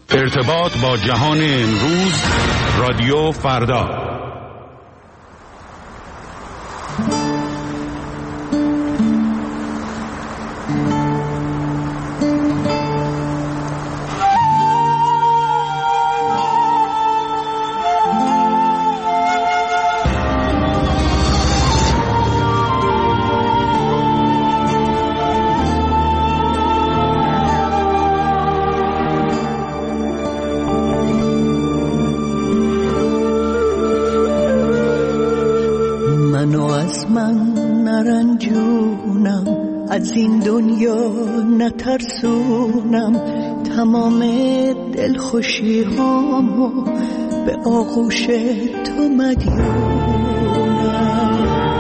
ارتباط با جهان امروز، رادیو فردا. از این دنیا نترسونم، تمام دلخوشی هامو به آغوش تو مدیونم.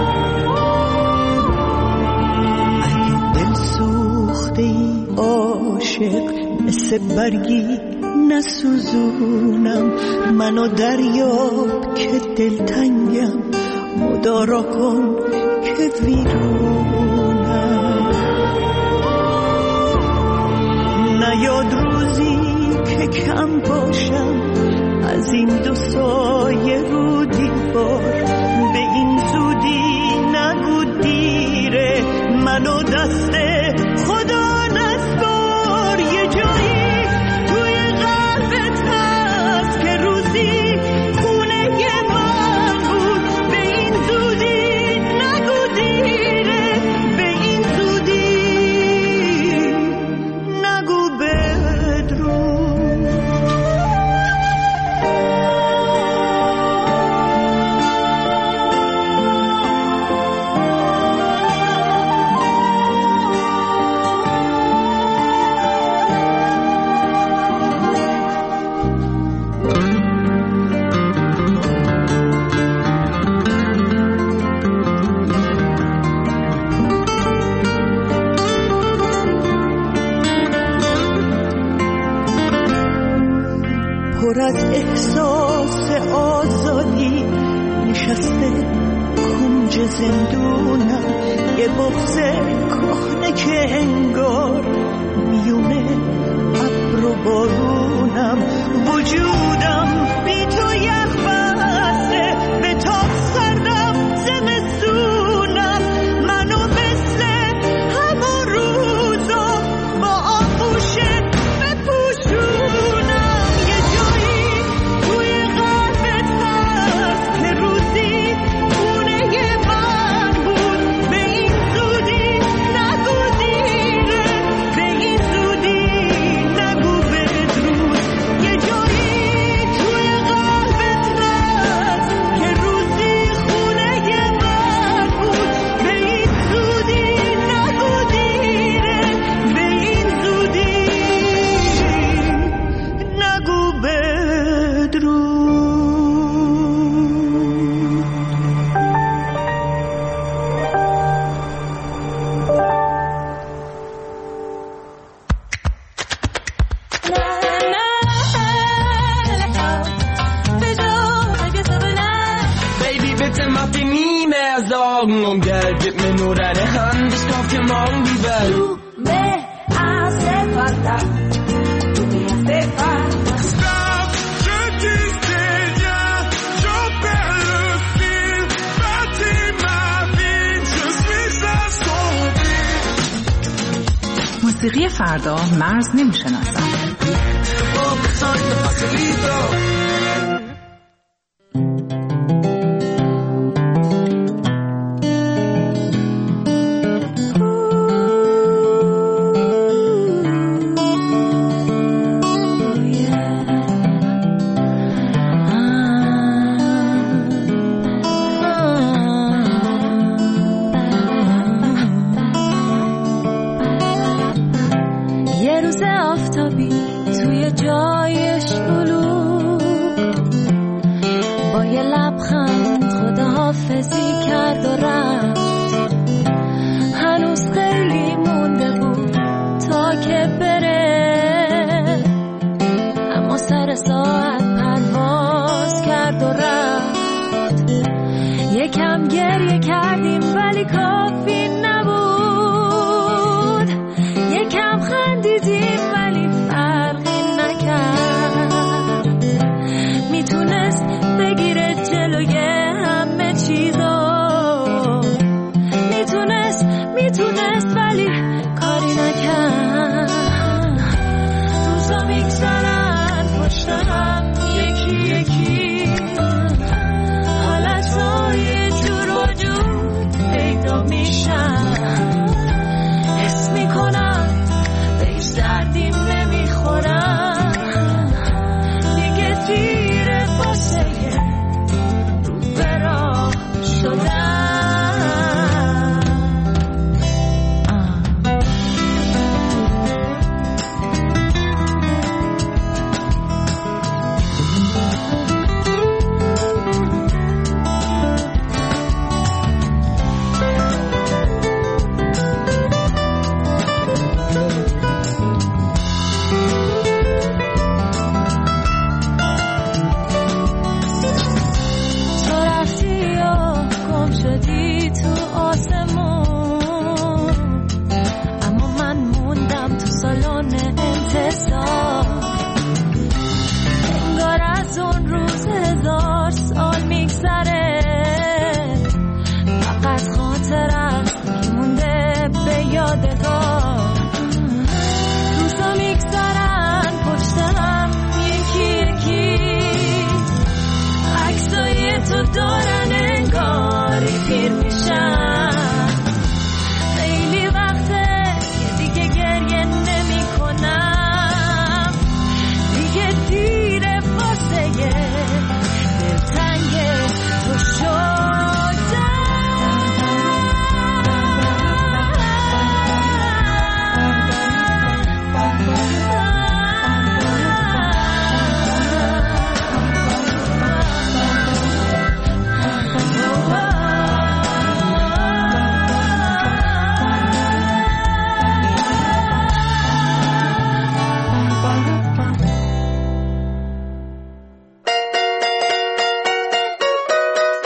اگه دل سوخته ای عاشق مثل برگی نسوزونم، منو دریاب که دلتنگم، مدارا کن که ویرونم. نیاد روزی که کم باشم از این دو سایه رو دیوار، به این زودی نگو دیره، منو دست خدا نسپار. یه جایی توی قلبت هست که روزی خونه من بود، به این زودی نگو دیره، به این زودی نگو بدرود. پر از احساس آزادی نشسته کنج زندونم، یه بغض کهنه که انگار میونه ابر و بارونم. وجودم بی تو یخ بسته، به تاب سردم زمستونم، منو مثل همون روزا با آغوشت بپوشونم. Und Geld, gib mir nur deine Hand, ich kauf dir morgen die Welt. Du me hace falta, tu me hace falta. Stop, je disais bien, j'en perds le fil, bâtis ma vie, je suis assombri. موسیقی فردا مرز نمیشناسد. یکم خندیدیم ولی فرقی نکرد.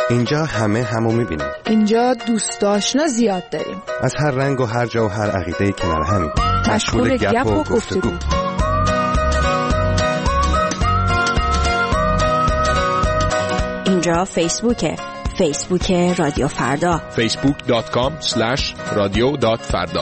اینجا همه همو میبینیم. اینجا دوست آشنا زیاد داریم. از هر رنگ و هر جا و هر عقیده‌ای کنار همیم. مشغول گپ و گفتگو. اینجا فیسبوک رادیو فردا. facebook.com/radio.farda.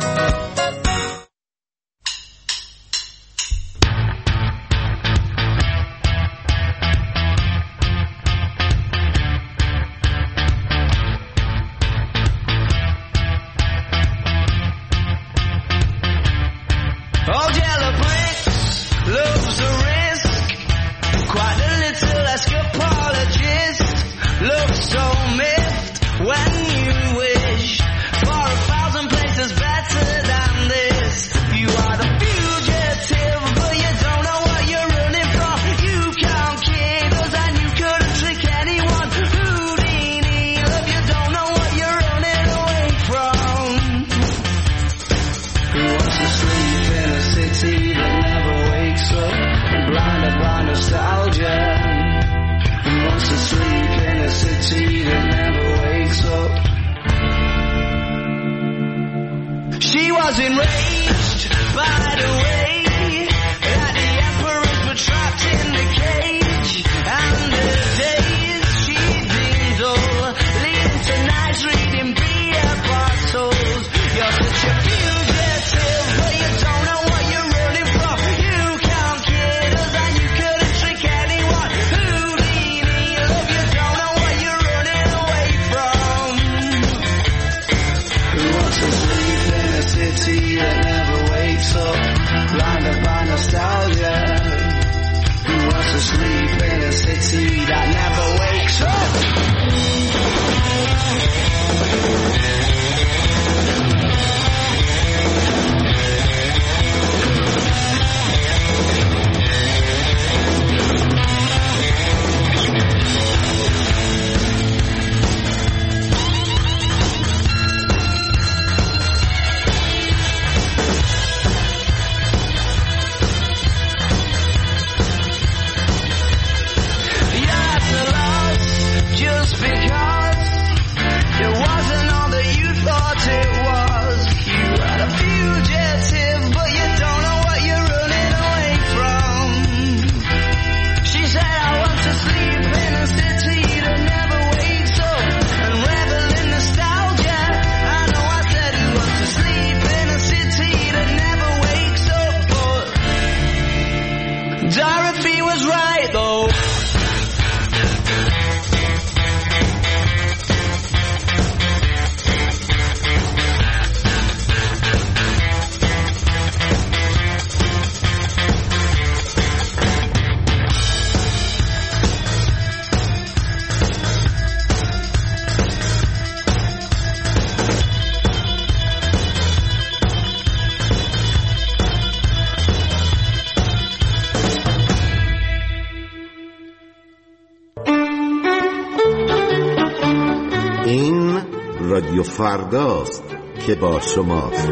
رادیو فرداست که با شماست.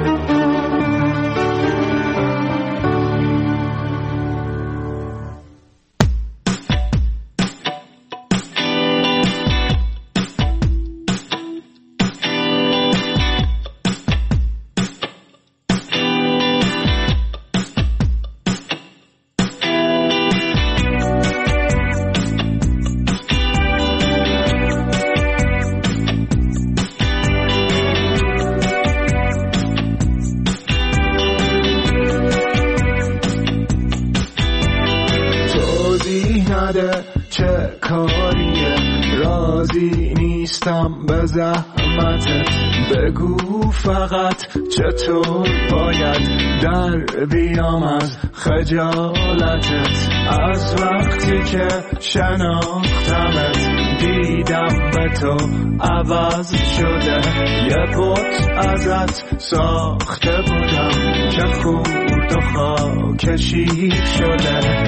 چه کاریه راضی نیستم به زحمتت بگو فقط چطور باید در بیام از خجالتت از وقتی که شناختمت دیدم به تو عوض شده یه بت ازت ساخته بودم که خورد و خاکشی شده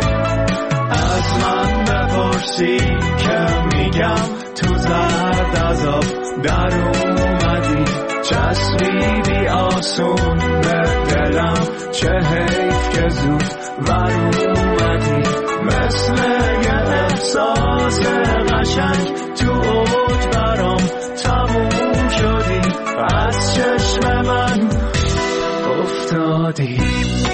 که میگم تو زرد عذاب در اومدی، چسبیدی آسون به دلم، چه حیف که زود ور اومدی، مثل یه احساس قشنگ تو اوج برام تموم شدی، از چشم من افتادی.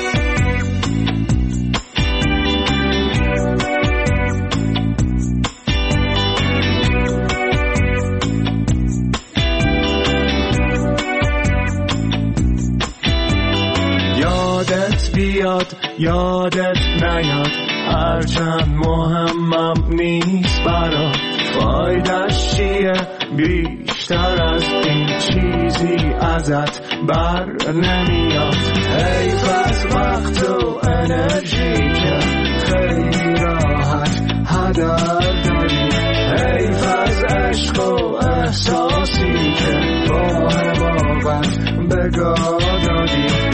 یادت بیاد یادت نیاد، هرچند مهمم نیست برات، فایدش چیه بیشتر از این چیزی ازت بر نمیاد. حیف از وقت و انرژی که خیلی راحت هدر داری، حیف از عشق و احساسی که با حماقت بگاه دادی.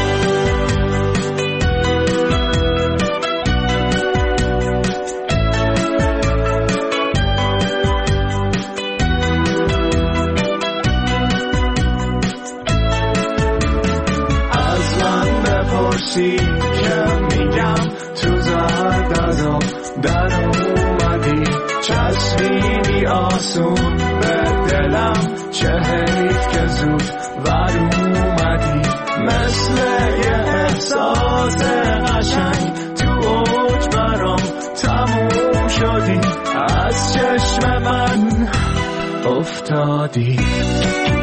که میگم تو زرد عذاب در اومدی، چسبیدی آسون به دلم، چه حیف که زود ور اومدی، مثل یه احساس قشنگ تو اوج برام تموم شدی، از چشم من افتادی.